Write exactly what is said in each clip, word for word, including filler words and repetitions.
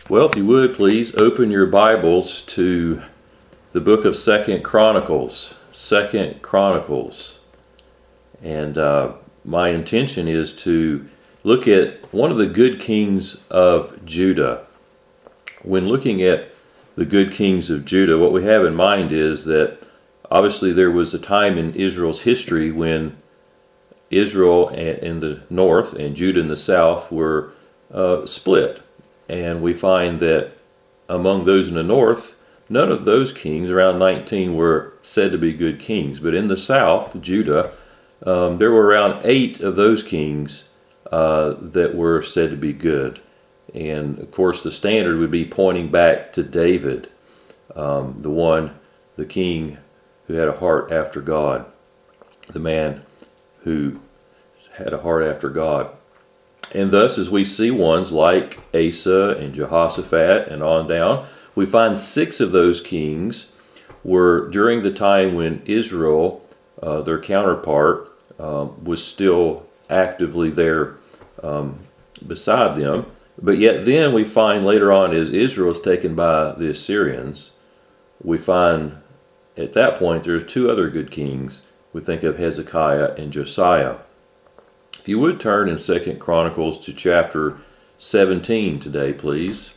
Well, if you would please open your Bibles to the book of Second Chronicles. Second Chronicles. And uh, my intention is to look at one of the good kings of Judah. When looking at the good kings of Judah, what we have in mind is that obviously there was a time in Israel's history when Israel in the north and Judah in the south were uh, split. And we find that among those in the north, none of those kings, around nineteen, were said to be good kings. But in the south, Judah, um, there were around eight of those kings uh, that were said to be good. And of course, the standard would be pointing back to David, um, the one, the king who had a heart after God, the man who had a heart after God. And thus, as we see ones like Asa and Jehoshaphat and on down, we find six of those kings were during the time when Israel, uh, their counterpart, um, was still actively there um, beside them. But yet then we find later on, as Israel is taken by the Assyrians, we find at that point there's two other good kings. We think of Hezekiah and Josiah. If you would turn in Second Chronicles to chapter seventeen today, please.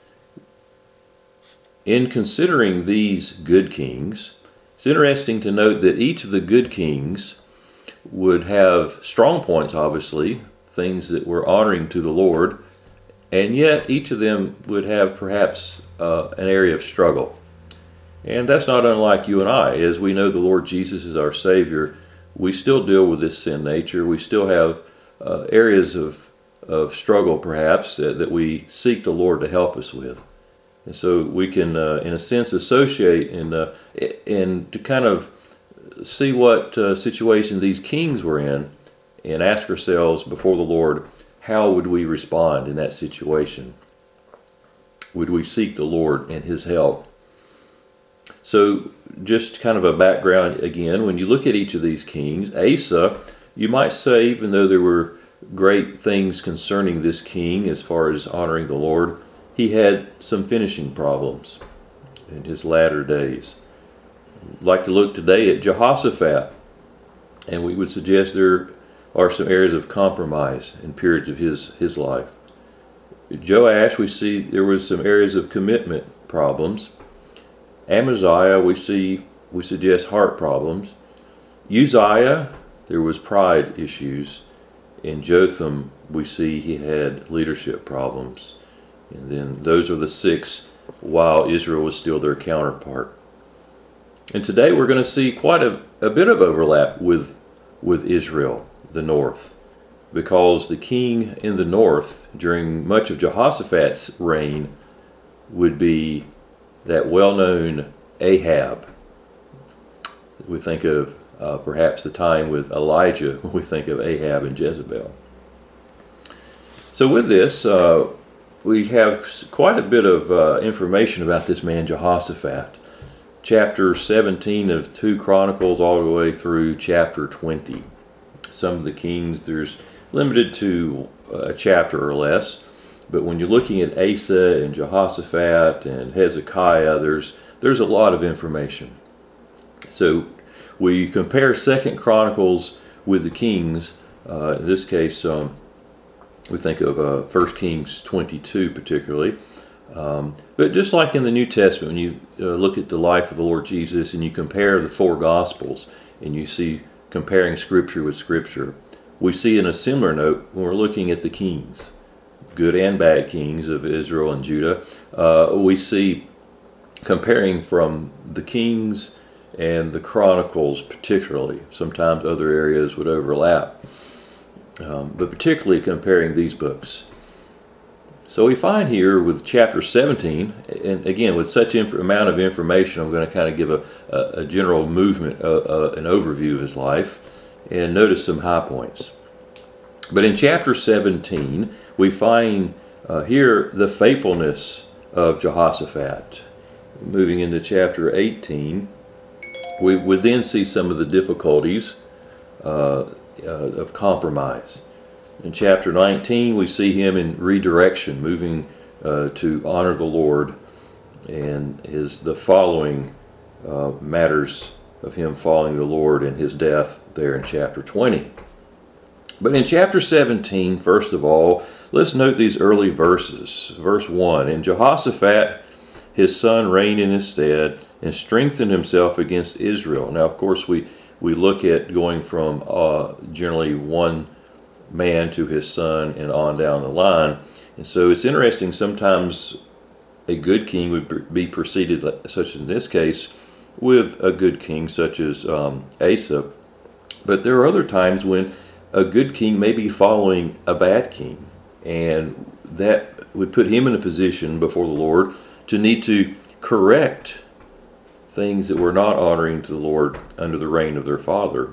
In considering these good kings, it's interesting to note that each of the good kings would have strong points, obviously, things that were honoring to the Lord, and yet each of them would have perhaps uh, an area of struggle. And that's not unlike you and I. As we know the Lord Jesus is our Savior, we still deal with this sin nature. We still have uh, areas of, of struggle, perhaps, uh, that we seek the Lord to help us with. And so we can, uh, in a sense, associate and, uh, and to kind of see what uh, situation these kings were in and ask ourselves before the Lord, how would we respond in that situation? Would we seek the Lord and His help? So just kind of a background again, when you look at each of these kings, Asa, you might say, even though there were great things concerning this king as far as honoring the Lord, he had some finishing problems in his latter days. I'd like to look today at Jehoshaphat, and we would suggest there are some areas of compromise in periods of his, his life. Joash, we see there was some areas of commitment problems. Amaziah, we see, we suggest heart problems. Uzziah, there was pride issues. In Jotham, we see he had leadership problems. And then those are the six while Israel was still their counterpart. And today we're going to see quite a, a bit of overlap with, with Israel, the north, because the king in the north during much of Jehoshaphat's reign would be that well-known Ahab. We think of uh, perhaps the time with Elijah when we think of Ahab and Jezebel. So with this, uh, we have quite a bit of uh, information about this man Jehoshaphat. Chapter seventeen of two Chronicles all the way through chapter twenty. Some of the kings, there's limited to a chapter or less. But when you're looking at Asa and Jehoshaphat and Hezekiah, there's there's a lot of information. So we compare Second Chronicles with the Kings. Uh, in this case, um, we think of uh, First Kings twenty-two particularly. Um, but just like in the New Testament, when you uh, look at the life of the Lord Jesus and you compare the four Gospels and you see comparing Scripture with Scripture, we see in a similar note when we're looking at the Kings, good and bad kings of Israel and Judah, uh, we see comparing from the Kings and the Chronicles particularly. Sometimes other areas would overlap, um, but particularly comparing these books. So we find here with chapter seventeen, and again with such inf- amount of information, I'm going to kind of give a, a, a general movement, uh, uh, an overview of his life, and notice some high points. But in chapter seventeen, we find uh, here the faithfulness of Jehoshaphat. Moving into chapter eighteen, we would then see some of the difficulties uh, uh, of compromise. In chapter nineteen, we see him in redirection, moving uh, to honor the Lord, and his the following uh, matters of him following the Lord and his death there in chapter twenty. But in chapter seventeen, first of all, let's note these early verses. Verse one, and Jehoshaphat, his son, reigned in his stead and strengthened himself against Israel. Now, of course, we, we look at going from uh, generally one man to his son and on down the line. And so it's interesting, sometimes a good king would be preceded, such as in this case, with a good king such as um, Asa. But there are other times when a good king may be following a bad king, and that would put him in a position before the Lord to need to correct things that were not honoring to the Lord under the reign of their father.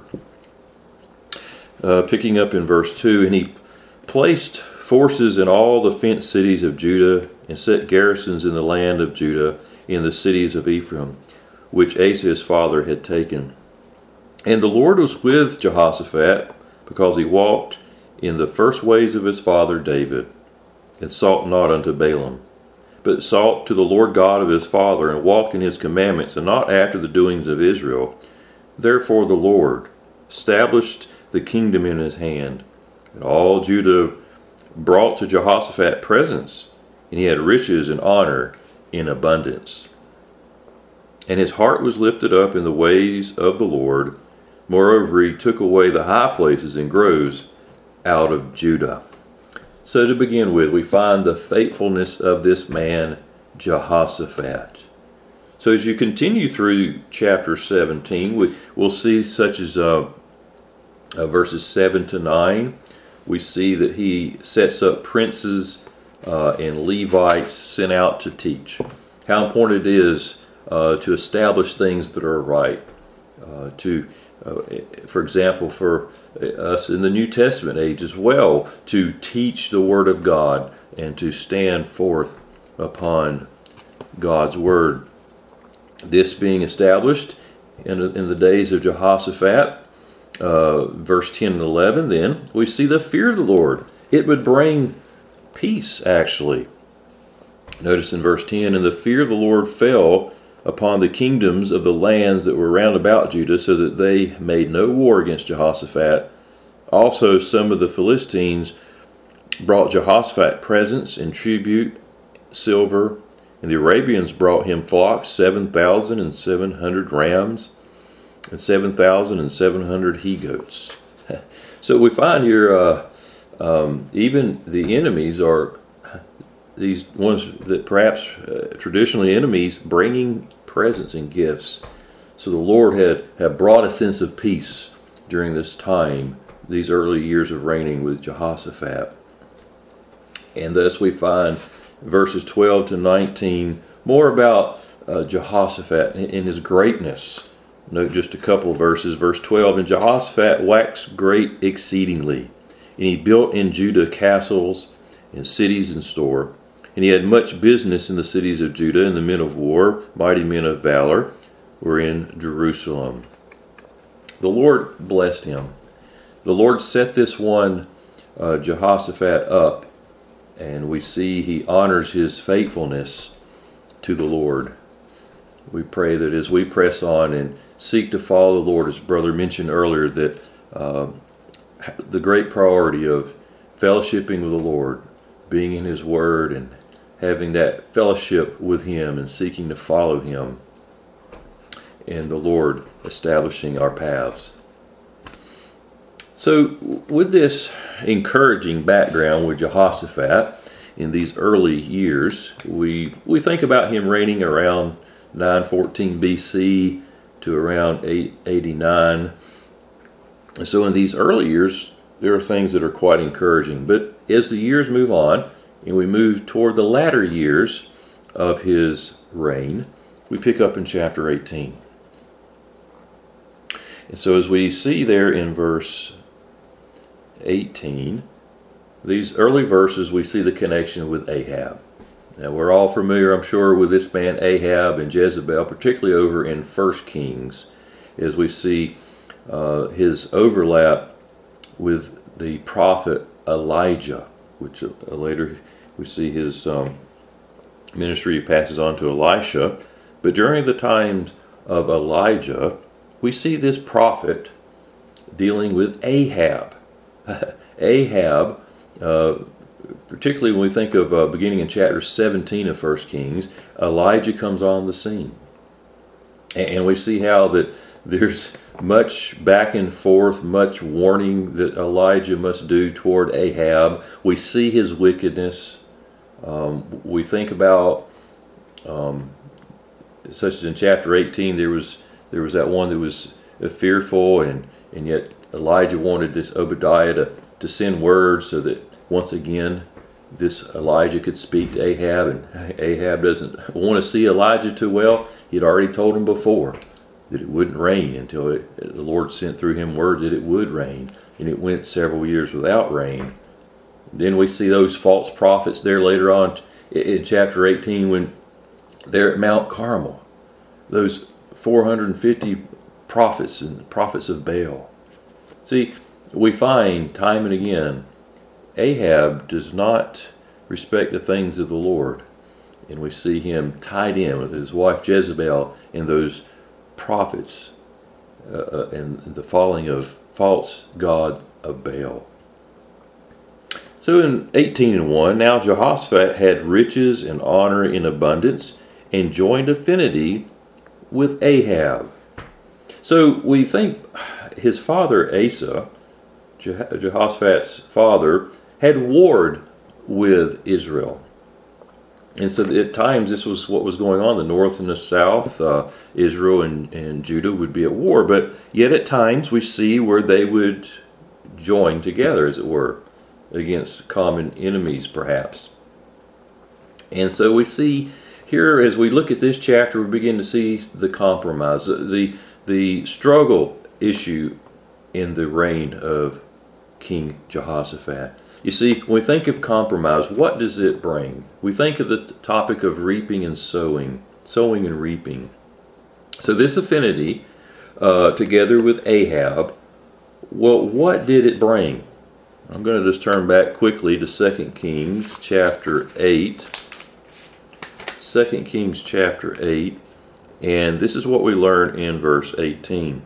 Uh, picking up in verse two, and he placed forces in all the fenced cities of Judah and set garrisons in the land of Judah in the cities of Ephraim, which Asa his father had taken. And the Lord was with Jehoshaphat, because he walked in the first ways of his father David, and sought not unto Baalim, but sought to the Lord God of his father, and walked in his commandments, and not after the doings of Israel. Therefore the Lord established the kingdom in his hand. And all Judah brought to Jehoshaphat presents, and he had riches and honor in abundance. And his heart was lifted up in the ways of the Lord. Moreover, he took away the high places and groves out of Judah. So to begin with, we find the faithfulness of this man, Jehoshaphat. So as you continue through chapter seventeen, we, we'll see such as uh, uh, verses seven to nine, we see that he sets up princes uh, and Levites sent out to teach. How important it is uh, to establish things that are right. Uh, to, uh, for example, for us in the New Testament age as well, to teach the Word of God and to stand forth upon God's Word. This being established in, in the days of Jehoshaphat, uh, verse ten and eleven, then we see the fear of the Lord. It would bring peace, actually. Notice in verse ten, and the fear of the Lord fell upon the kingdoms of the lands that were round about Judah, so that they made no war against Jehoshaphat. Also some of the Philistines brought Jehoshaphat presents and tribute, silver, and the Arabians brought him flocks, seven thousand and seven hundred rams, and seven thousand and seven hundred he-goats. So we find here, uh, um, even the enemies are these ones that perhaps uh, traditionally enemies, bringing presents and gifts. So the Lord had, had brought a sense of peace during this time, these early years of reigning with Jehoshaphat. And thus we find verses twelve to nineteen more about uh, Jehoshaphat and his greatness. Note just a couple of verses. Verse twelve, and Jehoshaphat waxed great exceedingly, and he built in Judah castles and cities in store. And he had much business in the cities of Judah, and the men of war, mighty men of valor, were in Jerusalem. The Lord blessed him. The Lord set this one, uh, Jehoshaphat, up, and we see he honors his faithfulness to the Lord. We pray that as we press on and seek to follow the Lord, as Brother mentioned earlier, that uh, the great priority of fellowshipping with the Lord, being in his word and having that fellowship with him and seeking to follow him, and the Lord establishing our paths. So with this encouraging background with Jehoshaphat in these early years, we we think about him reigning around nine fourteen B C to around eight eighty-nine. And so in these early years, there are things that are quite encouraging. But as the years move on, and we move toward the latter years of his reign, we pick up in chapter eighteen. And so as we see there in verse eighteen, these early verses, we see the connection with Ahab. Now we're all familiar, I'm sure, with this man Ahab and Jezebel, particularly over in First Kings, as we see uh, his overlap with the prophet Elijah, which uh, later we see his um, ministry passes on to Elisha. But during the times of Elijah, we see this prophet dealing with Ahab. Ahab, uh, particularly when we think of uh, beginning in chapter seventeen of First Kings, Elijah comes on the scene. And we see how that there's much back and forth, much warning that Elijah must do toward Ahab. We see his wickedness. Um, we think about, um, such as in chapter eighteen, there was there was that one that was fearful, and, and yet Elijah wanted this Obadiah to, to send word so that once again this Elijah could speak to Ahab, and Ahab doesn't want to see Elijah too well. He'd already told him before that it wouldn't rain until it, the Lord sent through him word that it would rain, and it went several years without rain. Then we see those false prophets there later on in chapter eighteen when they're at Mount Carmel, those four hundred fifty prophets and prophets of Baal. See, we find time and again Ahab does not respect the things of the Lord, and we see him tied in with his wife Jezebel and those prophets uh, and the following of false god of Baal. So in eighteen and one, now Jehoshaphat had riches and honor in abundance, and joined affinity with Ahab. So we think his father Asa, Jehoshaphat's father, had warred with Israel. And so at times this was what was going on. The north and the south, uh, Israel and, and Judah would be at war. But yet at times we see where they would join together, as it were, against common enemies perhaps. And so we see here, as we look at this chapter, we begin to see the compromise, the, the struggle issue in the reign of King Jehoshaphat. You see, when we think of compromise, what does it bring? We think of the topic of reaping and sowing, sowing and reaping. So this affinity, uh, together with Ahab, well, what did it bring? I'm going to just turn back quickly to Second Kings chapter eight. Second Kings chapter eight, and this is what we learn in verse eighteen.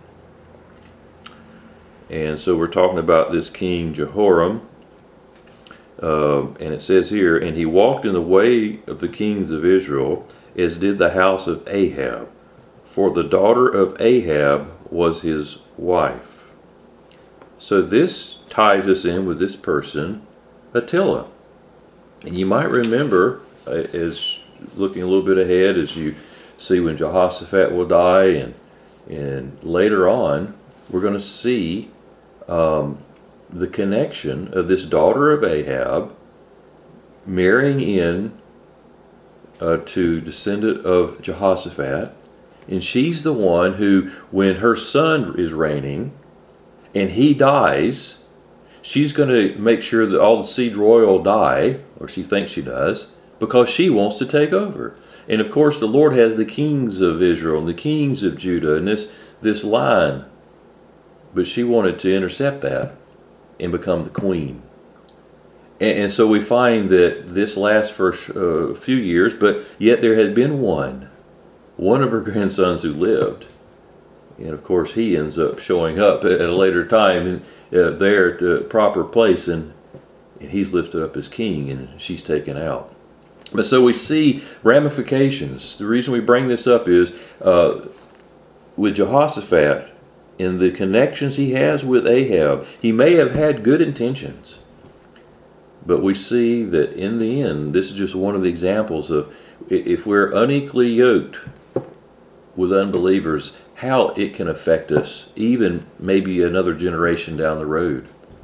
And so we're talking about this King Jehoram. Uh, and it says here, and he walked in the way of the kings of Israel, as did the house of Ahab, for the daughter of Ahab was his wife. So this ties us in with this person, Attila. And you might remember, uh, as looking a little bit ahead, as you see when Jehoshaphat will die, and and later on, we're going to see um, the connection of this daughter of Ahab marrying in uh, to descendant of Jehoshaphat, and she's the one who, when her son is reigning and he dies, she's going to make sure that all the seed royal die, or she thinks she does, because she wants to take over. And of course the Lord has the kings of Israel and the kings of Judah and this, this line, but she wanted to intercept that and become the queen. And, and so we find that this lasts for a uh, few years, but yet there had been one, one of her grandsons who lived. And of course he ends up showing up at a later time and, uh, there at the proper place, and, and he's lifted up as king, and she's taken out. But so we see ramifications. The reason we bring this up is uh, with Jehoshaphat, in the connections he has with Ahab, he may have had good intentions. But we see that in the end, this is just one of the examples of if we're unequally yoked with unbelievers, how it can affect us, even maybe another generation down the road.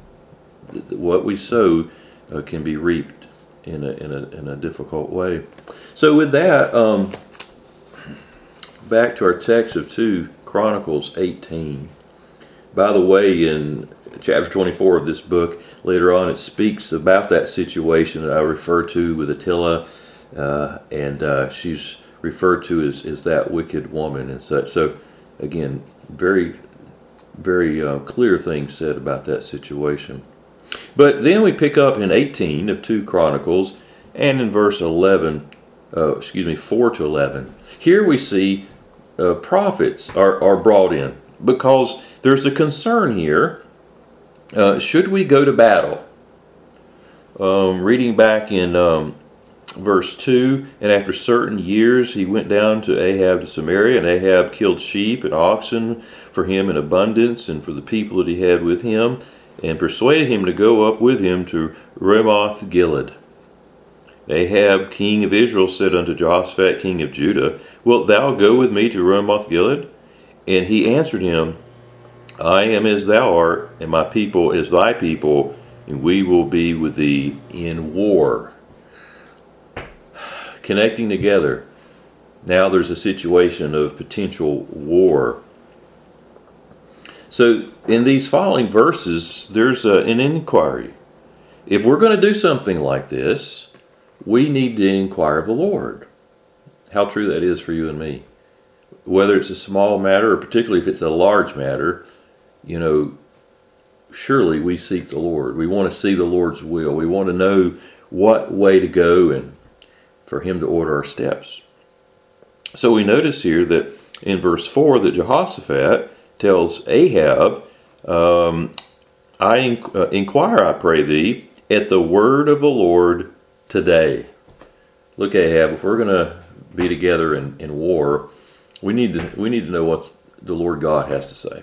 What we sow uh, can be reaped in a, in a, in a difficult way. So with that, um, back to our text of two Chronicles eighteen. By the way, in chapter twenty-four of this book, later on it speaks about that situation that I refer to with Attila, uh, and uh, she's referred to as, as that wicked woman and such. So again, very, very uh, clear things said about that situation. But then we pick up in eighteen of two Chronicles, and in verse eleven uh, excuse me, four to eleven. Here we see uh, prophets are, are brought in because there's a concern here. Uh, should we go to battle? Um, reading back in um, verse two, and after certain years he went down to Ahab to Samaria, and Ahab killed sheep and oxen for him in abundance and for the people that he had with him, and persuaded him to go up with him to Ramoth Gilead. Ahab, king of Israel, said unto Jehoshaphat, king of Judah, Wilt thou go with me to Ramoth Gilead? And he answered him, I am as thou art, and my people as thy people, and we will be with thee in war. Connecting together. Now there's a situation of potential war. So in these following verses, there's a, an inquiry. If we're going to do something like this, we need to inquire of the Lord. How true that is for you and me. Whether it's a small matter, or particularly if it's a large matter, you know, surely we seek the Lord. We want to see the Lord's will. We want to know what way to go and for him to order our steps. So we notice here that in verse four that Jehoshaphat tells Ahab, um, I in, uh, inquire, I pray thee, at the word of the Lord today. Look, Ahab, if we're going to be together in, in war, we need to we need to know what the Lord God has to say.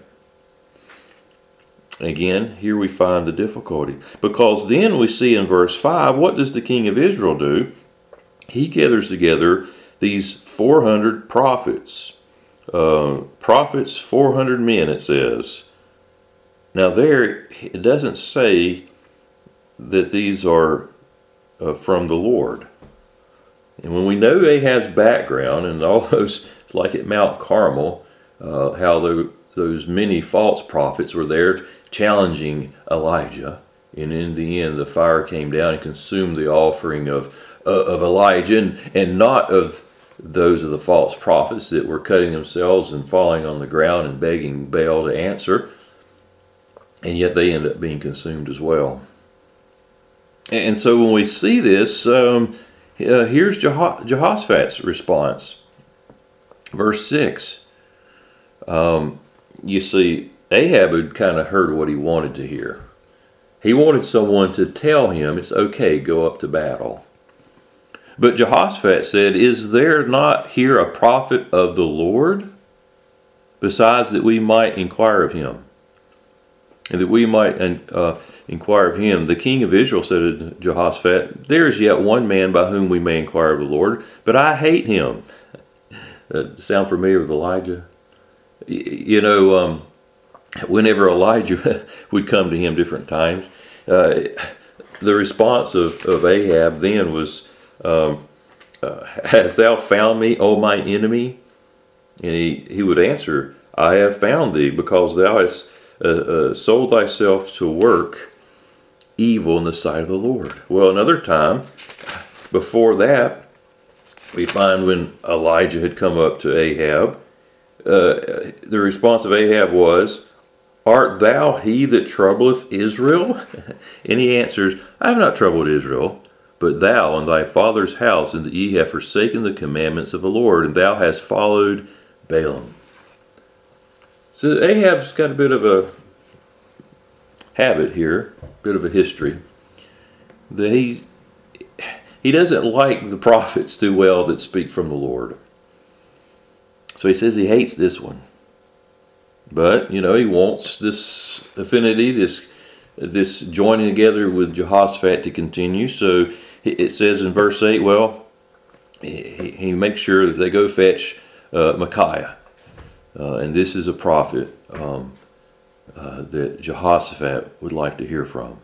Again, here we find the difficulty. Because then we see in verse five, what does the king of Israel do? He gathers together these four hundred prophets. Uh, prophets, four hundred men, it says. Now there, it doesn't say that these are uh, from the Lord. And when we know Ahab's background and all those, like at Mount Carmel, uh, how the, those many false prophets were there challenging Elijah, and in the end the fire came down and consumed the offering of uh, of Elijah, and, and not of those of the false prophets that were cutting themselves and falling on the ground and begging Baal to answer, and yet they end up being consumed as well. And so when we see this, um, uh, here's Jeho- Jehoshaphat's response. Verse six. Um, you see, Ahab had kind of heard what he wanted to hear. He wanted someone to tell him it's okay, go up to battle. But Jehoshaphat said, Is there not here a prophet of the Lord? Besides that we might inquire of him. And that we might uh, inquire of him. The king of Israel said to Jehoshaphat, There is yet one man by whom we may inquire of the Lord, but I hate him. Uh, sound familiar with Elijah? You know, um, whenever Elijah would come to him different times, uh, the response of, of Ahab then was, um, uh, Hast thou found me, O my enemy? And he, he would answer, I have found thee, because thou hast uh, uh, sold thyself to work evil in the sight of the Lord. Well, another time, before that, we find when Elijah had come up to Ahab, uh, the response of Ahab was, Art thou he that troubleth Israel? And he answers, I have not troubled Israel, but thou and thy father's house, and that ye have forsaken the commandments of the Lord, and thou hast followed Balaam. So Ahab's got a bit of a habit here, a bit of a history, that he, he doesn't like the prophets too well that speak from the Lord. So he says he hates this one. But, you know, he wants this affinity, this this joining together with Jehoshaphat to continue. So it says in verse eight, well, he, he makes sure that they go fetch uh, Micaiah. Uh, and this is a prophet um, uh, that Jehoshaphat would like to hear from.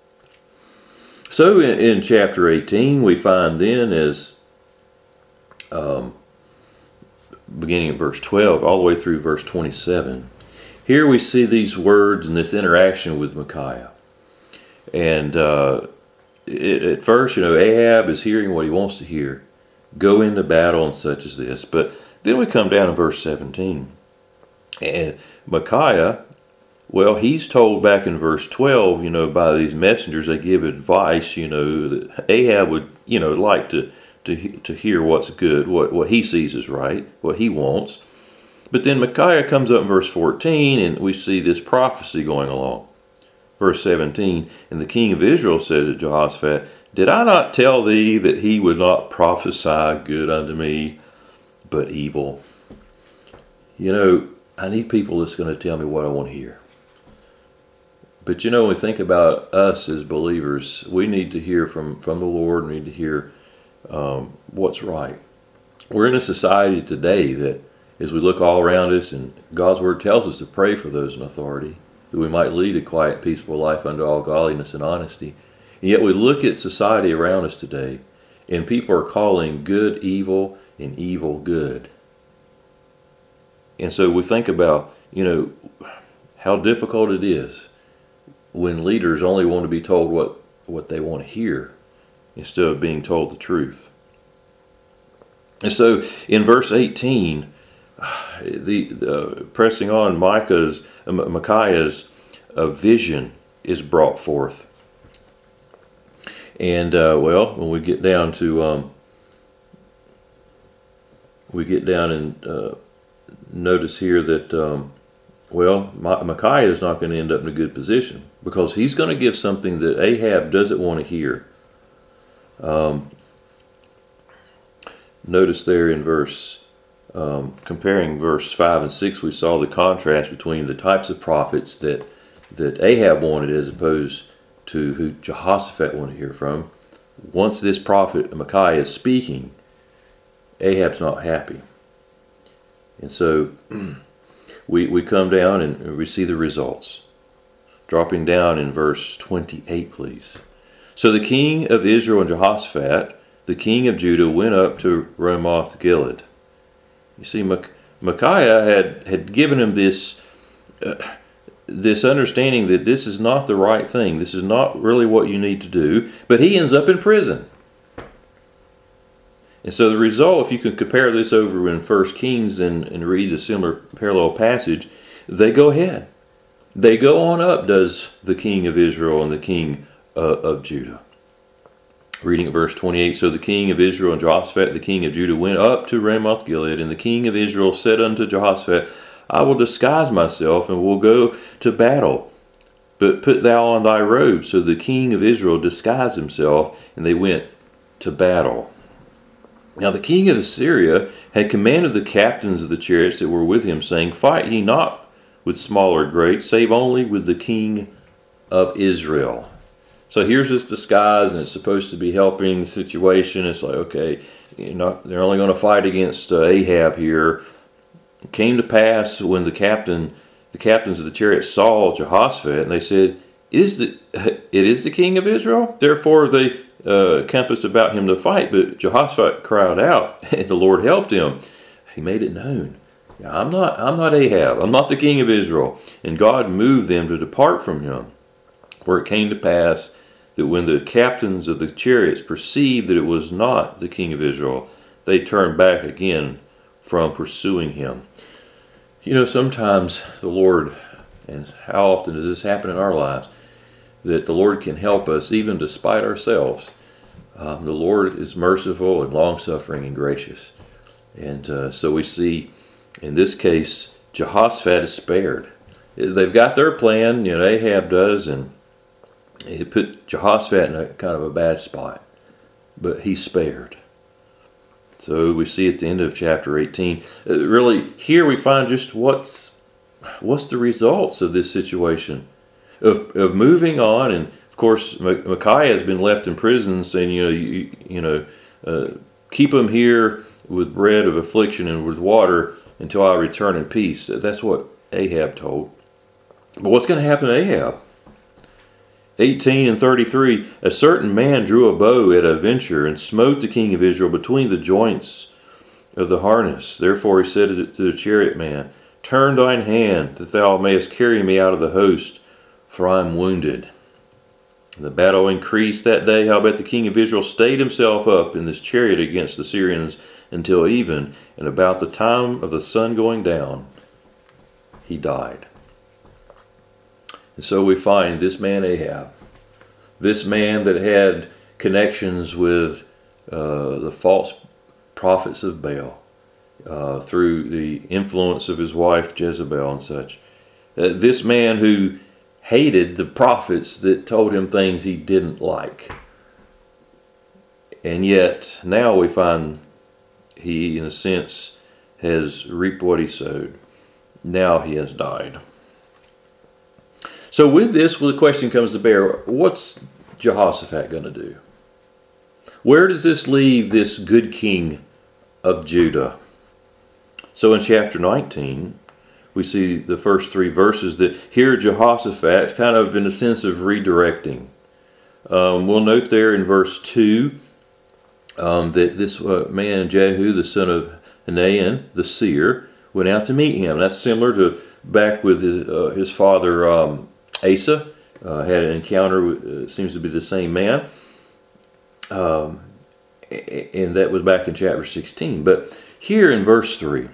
So in, in chapter eighteen, we find then as um, beginning at verse twelve all the way through verse twenty-seven, here we see these words and this interaction with Micaiah. And uh, it, at first, you know, Ahab is hearing what he wants to hear. Go into battle and such as this. But then we come down to verse seventeen. And Micaiah, well, he's told back in verse twelve, you know, by these messengers, they give advice, you know, that Ahab would, you know, like to, to, he- to hear what's good, what, what he sees as right, what he wants. But then Micaiah comes up in verse fourteen, and we see this prophecy going along. Verse seventeen, and the king of Israel said to Jehoshaphat, did I not tell thee that he would not prophesy good unto me, but evil? You know, I need people that's going to tell me what I want to hear. But you know, when we think about us as believers, we need to hear from, from the Lord. We need to hear um, what's right. We're in a society today that, as we look all around us, and God's Word tells us to pray for those in authority, that we might lead a quiet, peaceful life unto all godliness and honesty. And yet we look at society around us today, and people are calling good evil and evil good. And so we think about, you know, how difficult it is when leaders only want to be told what, what they want to hear instead of being told the truth. And so in verse eighteen, the, the pressing on, Micah's, uh, Micaiah's uh, vision is brought forth. And, uh, well, when we get down to, um, we get down and uh, notice here that, um, well, Micaiah is not going to end up in a good position because he's going to give something that Ahab doesn't want to hear. Um, notice there in verse, um, comparing verse five and six, we saw the contrast between the types of prophets that, that Ahab wanted as opposed to who Jehoshaphat wanted to hear from. Once this prophet Micaiah is speaking, Ahab's not happy. And so we, we come down and we see the results. Dropping down in verse twenty-eight, please. So the king of Israel and Jehoshaphat, the king of Judah, went up to Ramoth Gilead. You see, Micaiah had, had given him this, uh, this understanding that this is not the right thing. This is not really what you need to do. But he ends up in prison. And so the result, if you can compare this over in First Kings and, and read a similar parallel passage, they go ahead. They go on up, does the king of Israel and the king uh, of Judah. Reading at verse twenty-eight, so the king of Israel and Jehoshaphat, the king of Judah, went up to Ramoth Gilead, and the king of Israel said unto Jehoshaphat, I will disguise myself and will go to battle, but put thou on thy robe. So the king of Israel disguised himself, and they went to battle. Now the king of Assyria had commanded the captains of the chariots that were with him, saying, fight ye not with small or great, save only with the king of Israel. So here's this disguise, and it's supposed to be helping the situation. It's like, okay, you know, they're only going to fight against uh, Ahab here. It came to pass when the captain, the captains of the chariots saw Jehoshaphat, and they said, "Is the it is the king of Israel?" Therefore they uh, compassed about him to fight. But Jehoshaphat cried out, and the Lord helped him. He made it known. I'm not. I'm not Ahab. I'm not the king of Israel. And God moved them to depart from him. For it came to pass that when the captains of the chariots perceived that it was not the king of Israel, they turned back again from pursuing him. You know, sometimes the Lord, and how often does this happen in our lives, that the Lord can help us even despite ourselves. Um, the Lord is merciful and long-suffering and gracious. And uh, so we see, in this case, Jehoshaphat is spared. They've got their plan, you know, Ahab does, and it put Jehoshaphat in a kind of a bad spot. But he's spared. So we see at the end of chapter eighteen, uh, really here we find just what's what's the results of this situation of of moving on. And of course, Micaiah has been left in prison, saying, you know, you, you know, uh, keep him here with bread of affliction and with water until I return in peace. That's what Ahab told. But what's going to happen to Ahab? eighteen and thirty-three, a certain man drew a bow at a venture and smote the king of Israel between the joints of the harness. Therefore he said to the chariot man, turn thine hand, that thou mayest carry me out of the host, for I am wounded. The battle increased that day, howbeit the king of Israel stayed himself up in this chariot against the Syrians until even, and about the time of the sun going down, he died. And so we find this man Ahab, this man that had connections with uh, the false prophets of Baal, uh, through the influence of his wife Jezebel and such. Uh, this man who hated the prophets that told him things he didn't like. And yet, now we find he, in a sense, has reaped what he sowed. Now he has died. So with this, well, the question comes to bear, what's Jehoshaphat going to do? Where does this leave this good king of Judah? So in chapter nineteen, we see the first three verses that here Jehoshaphat, kind of in a sense of redirecting. Um, we'll note there in verse two um, that this uh, man, Jehu, the son of Hanaan, the seer, went out to meet him. That's similar to back with his, uh, his father um, Asa, uh, had an encounter with, uh, seems to be the same man. Um, and that was back in chapter sixteen. But here in verse three,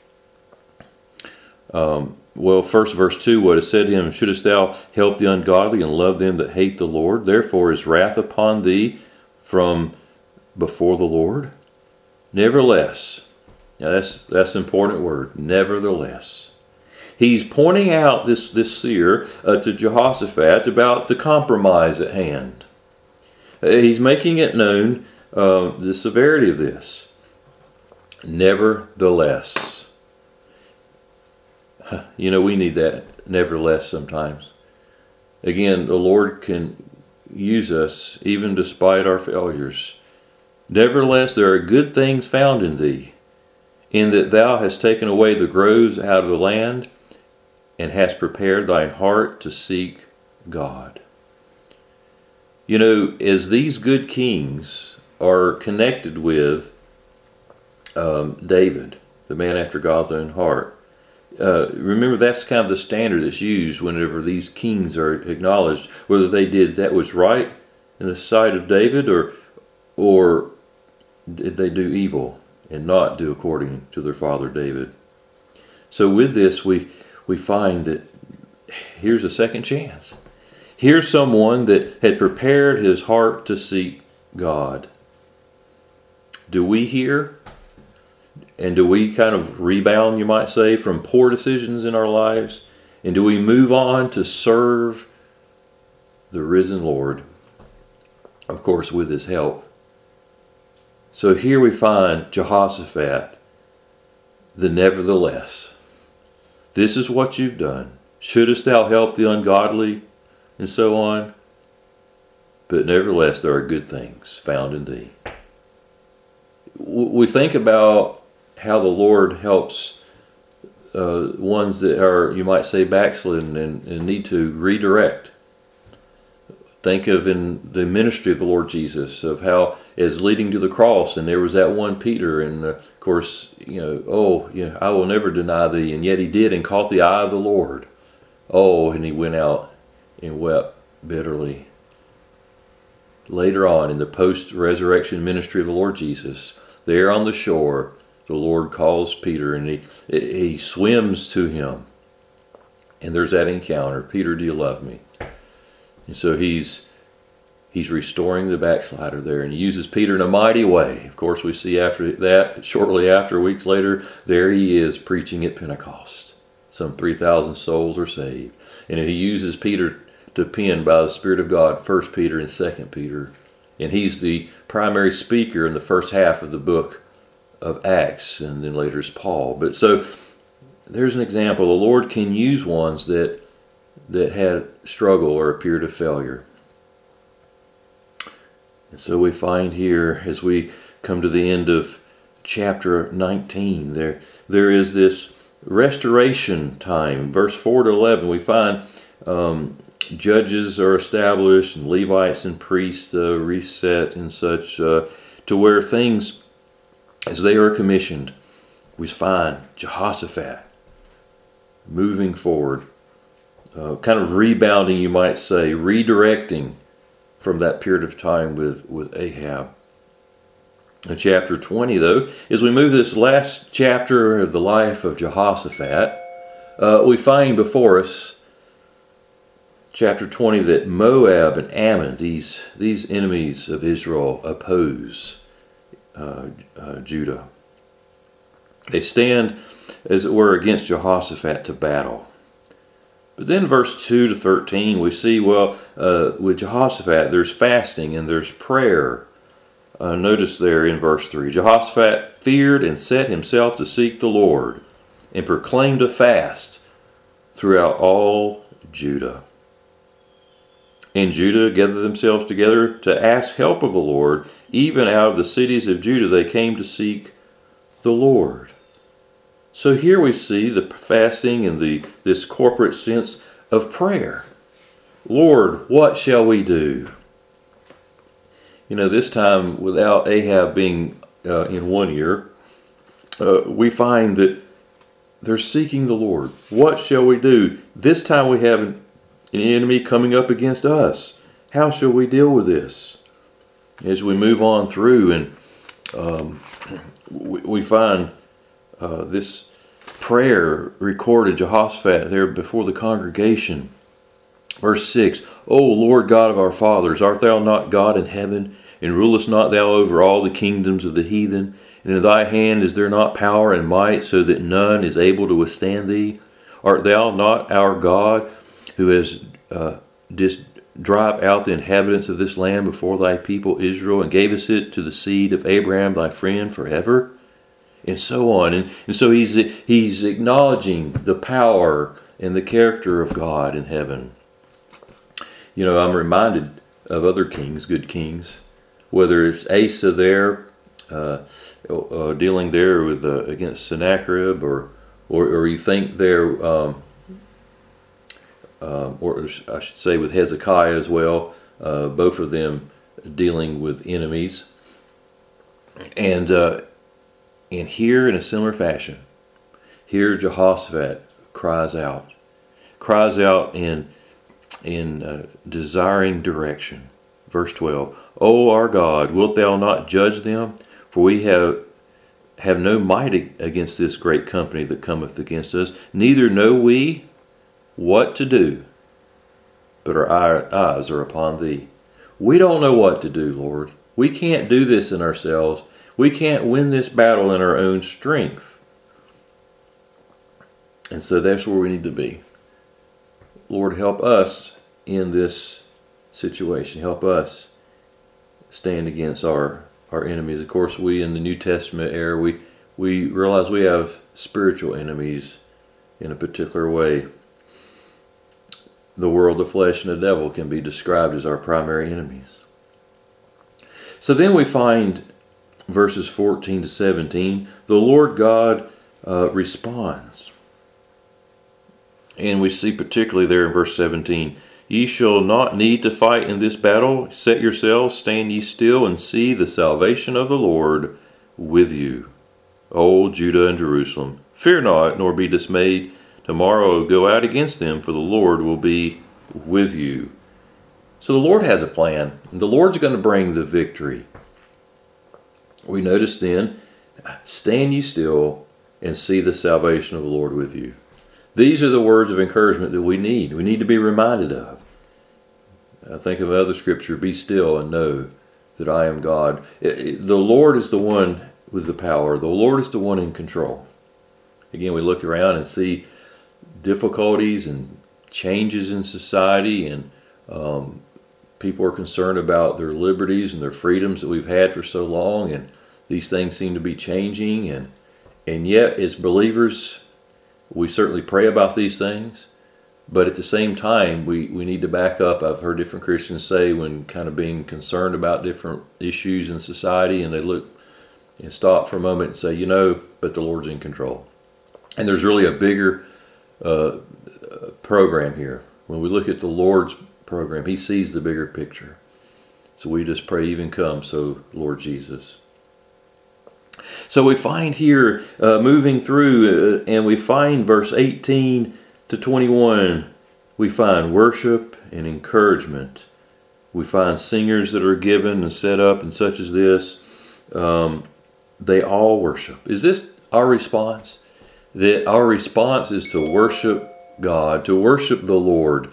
um, well, first verse two, what it said to him, shouldest thou help the ungodly and love them that hate the Lord? Therefore is wrath upon thee from before the Lord. Nevertheless, now that's that's an important word, nevertheless. He's pointing out, this, this seer, uh, to Jehoshaphat about the compromise at hand. Uh, he's making it known uh, the severity of this. Nevertheless. You know, we need that nevertheless sometimes. Again, the Lord can use us even despite our failures. Nevertheless, there are good things found in thee, in that thou hast taken away the groves out of the land, and hast prepared thine heart to seek God. You know, as these good kings are connected with um, David, the man after God's own heart, uh, remember that's kind of the standard that's used whenever these kings are acknowledged, whether they did that was right in the sight of David, or or did they do evil and not do according to their father David. So with this, we we find that here's a second chance. Here's someone that had prepared his heart to seek God. Do we hear? And do we kind of rebound, you might say, from poor decisions in our lives? And do we move on to serve the risen Lord? Of course, with his help. So here we find Jehoshaphat, the nevertheless. This is what you've done. Shouldest thou help the ungodly? And so on. But nevertheless, there are good things found in thee. We think about how the Lord helps uh, ones that are, you might say, backslidden and, and need to redirect. Think of in the ministry of the Lord Jesus, of how as leading to the cross, and there was that one Peter, and uh, of course, you know, oh, you know, I will never deny thee, and yet he did and caught the eye of the Lord. Oh, and he went out and wept bitterly. Later on, in the post-resurrection ministry of the Lord Jesus, there on the shore, the Lord calls Peter, and he he swims to him, and there's that encounter. Peter, do you love me? And so he's he's restoring the backslider there, and he uses Peter in a mighty way. Of course, we see after that, shortly after, weeks later, there he is preaching at Pentecost. Some three thousand souls are saved. And he uses Peter to pen by the Spirit of God, First Peter and Second Peter. And he's the primary speaker in the first half of the book of Acts, and then later is Paul. But so there's an example. The Lord can use ones that that had struggle or appeared of failure. And so we find here, as we come to the end of chapter nineteen, there there is this restoration time. Verse four to eleven, we find um, judges are established, and Levites and priests uh, reset and such, uh, to where things, as they are commissioned, we find Jehoshaphat moving forward, uh, kind of rebounding, you might say, redirecting from that period of time with, with Ahab. In chapter twenty, though, as we move this last chapter of the life of Jehoshaphat, uh, we find before us, chapter twenty, that Moab and Ammon, these, these enemies of Israel, oppose uh, uh, Judah. They stand, as it were, against Jehoshaphat to battle. But then verse two to thirteen, we see, well, uh, with Jehoshaphat, there's fasting and there's prayer. Uh, notice there in verse three, Jehoshaphat feared and set himself to seek the Lord and proclaimed a fast throughout all Judah. And Judah gathered themselves together to ask help of the Lord. Even out of the cities of Judah they came to seek the Lord. So here we see the fasting and the this corporate sense of prayer. Lord, what shall we do? You know, this time without Ahab being uh, in one ear, uh, we find that they're seeking the Lord. What shall we do? This time we have an, an enemy coming up against us. How shall we deal with this? As we move on through, and um, we, we find uh, this prayer recorded, Jehoshaphat there before the congregation. Verse six, O Lord God of our fathers, art thou not God in heaven, and rulest not thou over all the kingdoms of the heathen? And in thy hand is there not power and might, so that none is able to withstand thee? Art thou not our God, who has uh, didst drive out the inhabitants of this land before thy people Israel, and gavest it to the seed of Abraham thy friend forever? And so on. And, and so he's he's acknowledging the power and the character of God in heaven. You know, I'm reminded of other kings, good kings, whether it's Asa there, uh, uh, dealing there with uh, against Sennacherib, or, or or you think there, um, um, or I should say with Hezekiah as well, uh, both of them dealing with enemies. And uh, and here in a similar fashion, here Jehoshaphat cries out, cries out in in uh, desiring direction. Verse twelve, O our God, wilt thou not judge them? For we have have no might against this great company that cometh against us, neither know we what to do, but our eyes are upon thee. We don't know what to do, Lord. We can't do this in ourselves. We can't win this battle in our own strength. And so that's where we need to be. Lord, help us in this situation. Help us stand against our, our enemies. Of course, we in the New Testament era, we, we realize we have spiritual enemies in a particular way. The world, the flesh, and the devil can be described as our primary enemies. So then we find verses fourteen to seventeen, the Lord God uh, responds. And we see particularly there in verse seventeen, Ye shall not need to fight in this battle. Set yourselves, stand ye still, and see the salvation of the Lord with you. O Judah and Jerusalem, fear not, nor be dismayed. Tomorrow go out against them, for the Lord will be with you. So the Lord has a plan. And the Lord's going to bring the victory. We notice then, stand ye still and see the salvation of the Lord with you. These are the words of encouragement that we need. We need to be reminded of. I think of other scripture, be still and know that I am God. It, it, the Lord is the one with the power. The Lord is the one in control. Again, we look around and see difficulties and changes in society, and um, people are concerned about their liberties and their freedoms that we've had for so long, and these things seem to be changing, and and yet as believers we certainly pray about these things, but at the same time we, we need to back up. I've heard different Christians say, when kind of being concerned about different issues in society, and they look and stop for a moment and say, you know, but the Lord's in control. And there's really a bigger uh, program here. When we look at the Lord's program, He sees the bigger picture. So we just pray, even come, so Lord Jesus. So we find here, uh, moving through, uh, and we find verse eighteen to twenty-one, we find worship and encouragement. We find singers that are given and set up, and such as this. Um, they all worship. Is this our response? That our response is to worship God, to worship the Lord,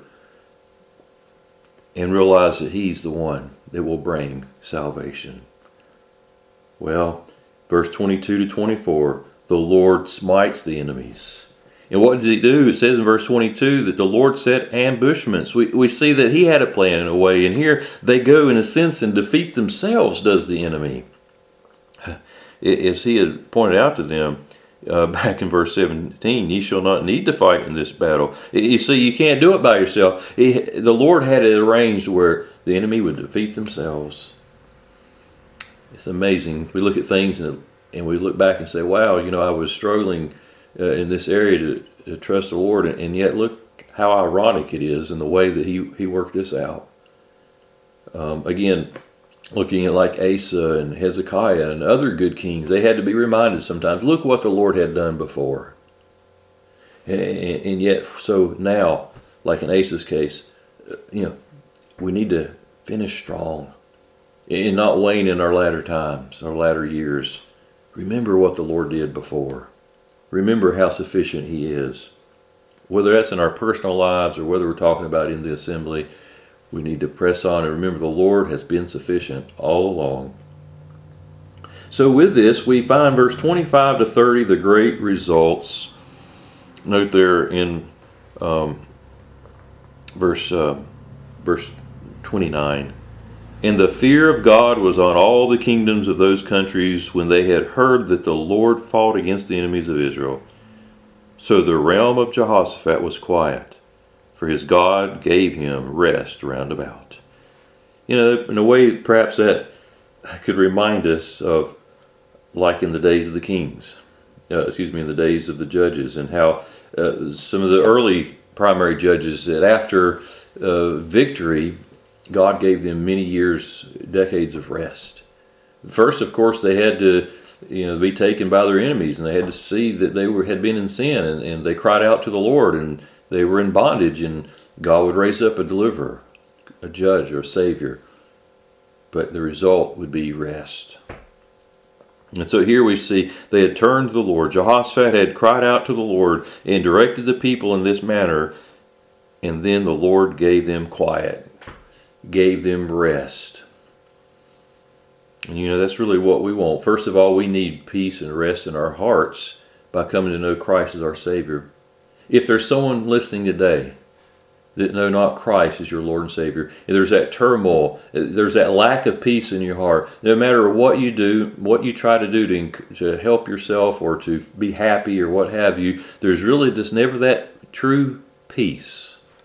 and realize that He's the one that will bring salvation. Well, verse twenty-two to twenty-four, the Lord smites the enemies. And what does he do? It says in verse twenty-two that the Lord set ambushments. We, we see that he had a plan in a way. And here they go, in a sense, and defeat themselves, does the enemy. As he had pointed out to them uh, back in verse seventeen, ye shall not need to fight in this battle. You see, you can't do it by yourself. He, the Lord had it arranged where the enemy would defeat themselves. It's amazing. We look at things and, and we look back and say, wow, you know, I was struggling uh, in this area to, to trust the Lord. And, and yet look how ironic it is in the way that he, he worked this out. Um, again, looking at like Asa and Hezekiah and other good kings, they had to be reminded sometimes, look what the Lord had done before. And, and yet, so now, like in Asa's case, you know, we need to finish strong and not wane in our latter times, our latter years. Remember what the Lord did before. Remember how sufficient he is. Whether that's in our personal lives or whether we're talking about in the assembly, we need to press on and remember the Lord has been sufficient all along. So with this, we find verse twenty-five to thirty, the great results. Note there in um, verse uh, verse twenty-nine. And the fear of God was on all the kingdoms of those countries when they had heard that the Lord fought against the enemies of Israel. So the realm of Jehoshaphat was quiet, for his God gave him rest round about. You know, in a way, perhaps that could remind us of like in the days of the kings, uh, excuse me, in the days of the judges, and how uh, some of the early primary judges that after uh, victory, God gave them many years, decades of rest. First, of course, they had to, you know, be taken by their enemies, and they had to see that they were had been in sin, and, and they cried out to the Lord, and they were in bondage, and God would raise up a deliverer, a judge, or a savior. But the result would be rest. And so here we see they had turned to the Lord. Jehoshaphat had cried out to the Lord and directed the people in this manner, and then the Lord gave them quiet, gave them rest. And you know, that's really what we want. First of all, we need peace and rest in our hearts by coming to know Christ as our Savior. If there's someone listening today that know not Christ as your Lord and Savior, and there's that turmoil, there's that lack of peace in your heart, no matter what you do, what you try to do to, to help yourself or to be happy or what have you, there's really just never that true peace.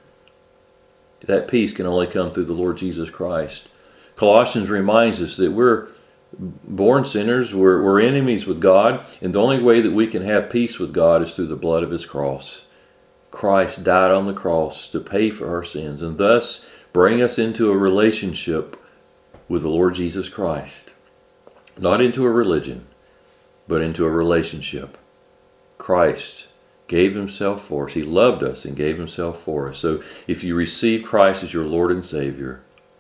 That peace can only come through the Lord Jesus Christ. Colossians reminds us that we're born sinners, we're, we're enemies with God, and the only way that we can have peace with God is through the blood of his cross. Christ died on the cross to pay for our sins and thus bring us into a relationship with the Lord Jesus Christ. Not into a religion, but into a relationship. Christ gave himself for us. He loved us and gave himself for us. So if you receive Christ as your Lord and Savior,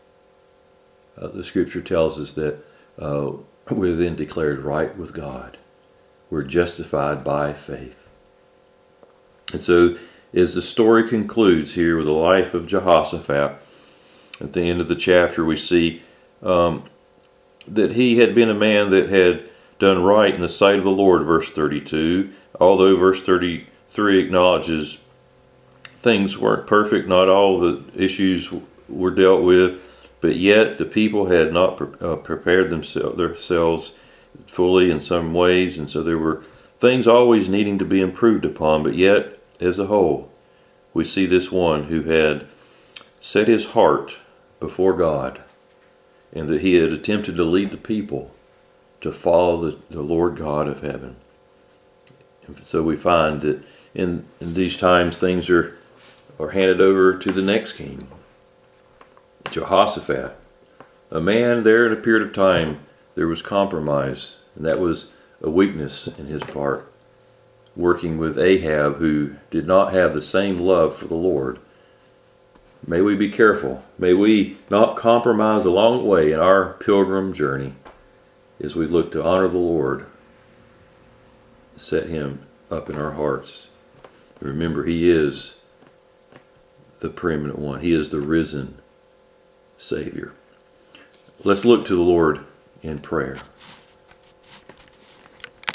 uh, the scripture tells us that uh, we're then declared right with God. We're justified by faith. And so as the story concludes here with the life of Jehoshaphat, at the end of the chapter we see um, that he had been a man that had done right in the sight of the Lord, verse thirty-two, although verse thirty-three acknowledges things weren't perfect, not all the issues were dealt with, but yet the people had not pre- uh, prepared themselves, themselves fully in some ways, and so there were things always needing to be improved upon, but yet as a whole, we see this one who had set his heart before God, and that he had attempted to lead the people to follow the, the Lord God of heaven. And so we find that in, in these times things are, are handed over to the next king, Jehoshaphat. A man there in a period of time, there was compromise, and that was a weakness in his part, working with Ahab, who did not have the same love for the Lord. May we be careful. May we not compromise along the way in our pilgrim journey as we look to honor the Lord, set him up in our hearts. Remember, he is the preeminent one. He is the risen Savior. Let's look to the Lord in prayer.